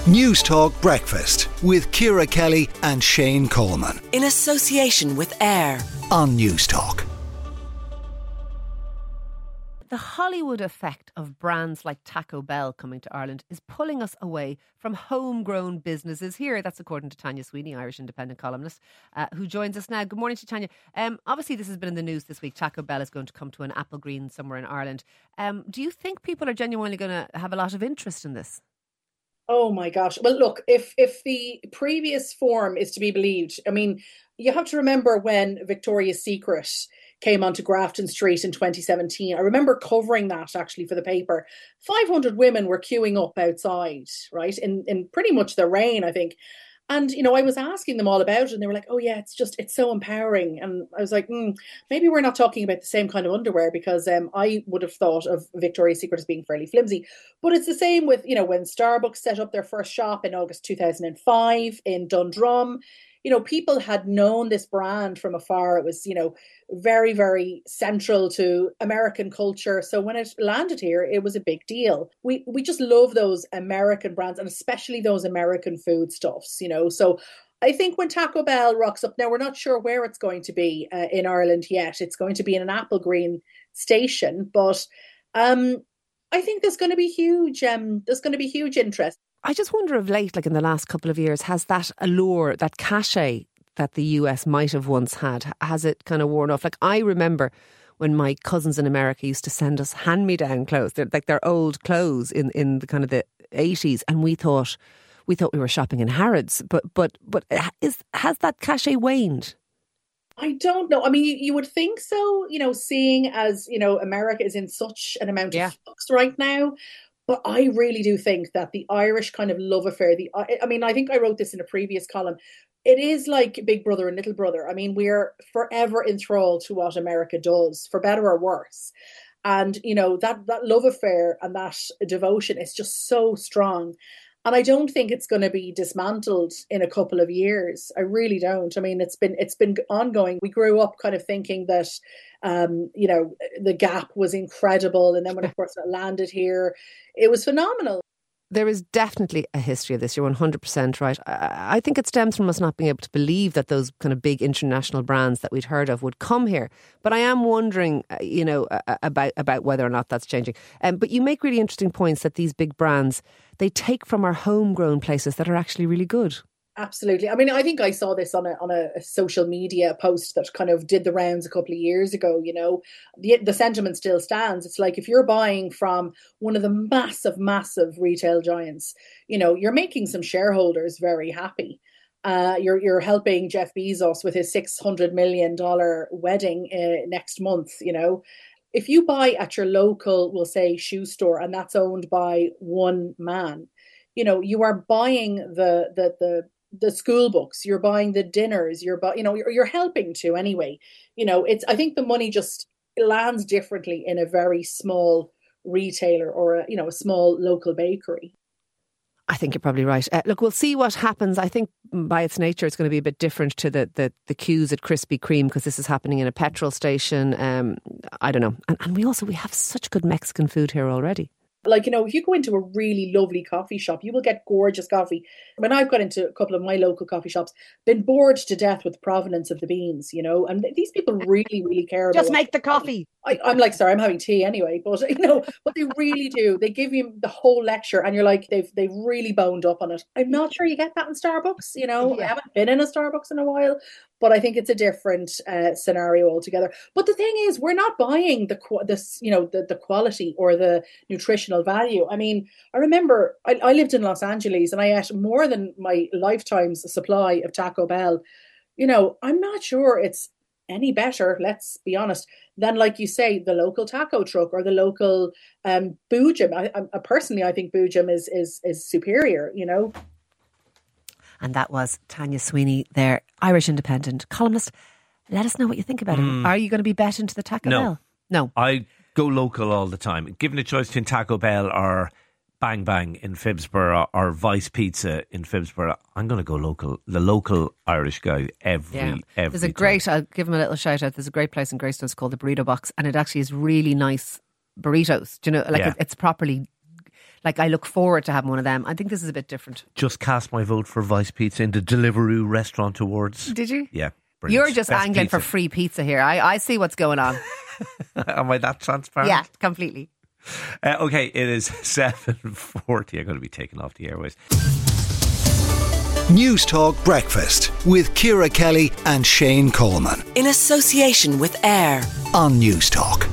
News Talk Breakfast with Ciara Kelly and Shane Coleman. In association with AIR On News Talk. The Hollywood effect of brands like Taco Bell coming to Ireland is pulling us away from homegrown businesses here. That's according to Tanya Sweeney, Irish independent columnist, who joins us now. Good morning to you, Tanya. Obviously, this has been in the news this week. Taco Bell is going to come to an Apple Green somewhere in Ireland. Do you think people are genuinely going to have a lot of interest in this? Oh my gosh. Well, look, if the previous form is to be believed, I mean, you have to remember when Victoria's Secret came onto Grafton Street in 2017. I remember covering that actually for the paper. 500 women were queuing up outside, right, in pretty much the rain, I think. And, you know, I was asking them all about it and they were like, oh yeah, it's so empowering. And I was like, maybe we're not talking about the same kind of underwear, because I would have thought of Victoria's Secret as being fairly flimsy. But it's the same with, you know, when Starbucks set up their first shop in August 2005 in Dundrum. You know, people had known this brand from afar. It was, you know, very, very central to American culture. So when it landed here, it was a big deal. We just love those American brands, and especially those American foodstuffs, you know. So I think when Taco Bell rocks up, now we're not sure where it's going to be in Ireland yet. It's going to be in an Apple Green station, but I think there's going to be huge. There's going to be huge interest. I just wonder of late, like in the last couple of years, has that allure, that cachet that the US might have once had, has it kind of worn off? Like I remember when my cousins in America used to send us hand-me-down clothes. They're like their old clothes in the kind of the 80s, and we thought we were shopping in Harrods. But has that cachet waned? I don't know. I mean, you would think so, you know, seeing as, you know, America is in such an amount of flux right now. But I really do think that the Irish kind of love affair, I mean, I think I wrote this in a previous column. It is like Big Brother and Little Brother. I mean, we're forever enthralled to what America does, for better or worse. And, you know, that love affair and that devotion is just so strong. And I don't think it's going to be dismantled in a couple of years. I really don't. I mean, it's been ongoing. We grew up kind of thinking that, you know, the Gap was incredible. And then when, of course, it landed here, it was phenomenal. There is definitely a history of this. You're 100% right. I think it stems from us not being able to believe that those kind of big international brands that we'd heard of would come here. But I am wondering, you know, about whether or not that's changing. But you make really interesting points that these big brands, they take from our homegrown places that are actually really good. Absolutely. I mean, I think I saw this on a social media post that kind of did the rounds a couple of years ago. You know, the sentiment still stands. It's like if you're buying from one of the massive retail giants, you know, you're making some shareholders very happy. You're helping Jeff Bezos with his $600 million wedding next month. You know, if you buy at your local, we'll say, shoe store, and that's owned by one man, you know, you are buying the school books, you're buying the dinners, you're helping to anyway. You know, I think the money just lands differently in a very small retailer or a small local bakery. I think you're probably right. Look, we'll see what happens. I think by its nature, it's going to be a bit different to the queues at Krispy Kreme, because this is happening in a petrol station. I don't know. And we have such good Mexican food here already. Like, you know, if you go into a really lovely coffee shop, you will get gorgeous coffee. When I've got into a couple of my local coffee shops, been bored to death with the provenance of the beans, you know, and these people really, really care about Just make the coffee. I'm like, sorry, I'm having tea anyway, but you know, but they really do. They give you the whole lecture and you're like, they've really boned up on it. I'm not sure you get that in Starbucks, you know. I haven't been in a Starbucks in a while, but I think it's a different scenario altogether. But the thing is, we're not buying the quality or the nutritional value. I mean, I remember I lived in Los Angeles and I ate more than my lifetime's supply of Taco Bell. You know, I'm not sure it's any better, let's be honest, than, like you say, the local taco truck or the local Boojum. I personally, I think Boojum is superior, you know. And that was Tanya Sweeney, their Irish independent columnist. Let us know what you think about it. Are you going to be bet into the Taco Bell? No. I go local all the time. Given a choice between Taco Bell or Bang Bang in Phibsborough or Vice Pizza in Phibsborough, I'm going to go local. The local Irish guy every There's a great, I'll give him a little shout out. There's a great place in Greystones called the Burrito Box, and it actually is really nice burritos. Do you know, like it's properly like I look forward to having one of them. I think this is a bit different. Just cast my vote for Vice Pizza in the Deliveroo Restaurant Awards. Did you? Yeah. Brilliant. You're just Best angling pizza. for free pizza here. I see what's going on. Am I that transparent? Yeah, completely. Okay, it is 7:40. I'm going to be taken off the airways. News Talk Breakfast with Ciara Kelly and Shane Coleman In association with AIR. on News Talk.